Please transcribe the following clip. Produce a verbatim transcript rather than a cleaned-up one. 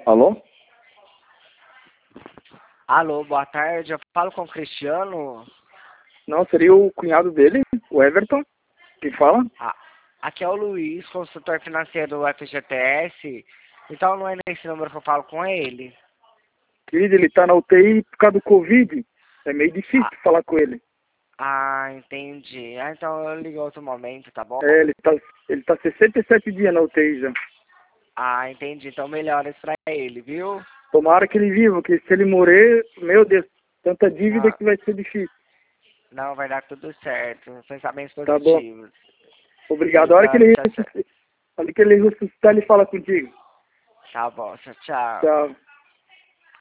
Alô? Alô, boa tarde. Eu falo com o Cristiano. Não, seria o cunhado dele, o Everton, que fala. Ah, aqui é o Luiz, consultor financeiro do F G T S. Então não é nesse número que eu falo com ele. Querido, ele tá na U T I por causa do Covid. É meio difícil Ah, falar com ele. ah, entendi. Ah, então eu ligo outro momento, tá bom? É, ele tá, ele tá sessenta e sete dias na U T I já. Ah, entendi. Então melhoras pra ele, viu? Tomara que ele viva, porque se ele morrer, meu Deus, tanta dívida Não, que vai ser difícil. não vai dar tudo certo. Pensamentos Tá bom. positivos. Obrigado. A hora que Obrigado, ele tchau, tchau. ressuscitar, a hora que ele ressuscitar, ele fala contigo. Tá bom, tchau, tchau. Tchau.